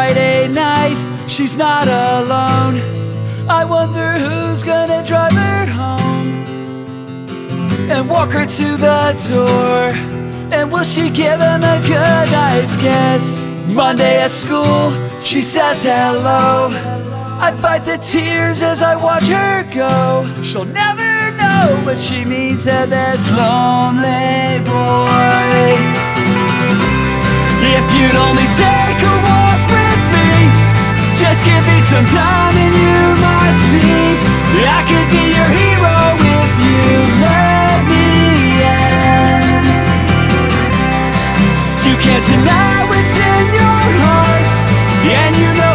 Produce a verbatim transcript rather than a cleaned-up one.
Friday night, she's not alone. I wonder who's gonna drive her home and walk her to the door. And will she give him a good night's kiss? Monday at school, she says hello. I fight the tears as I watch her go. She'll never know what she means to this lonely boy. If you'd only take a walk with me, just give me some time and you might see I could be your hero if you let me in. You can't deny what's in your heart, and you know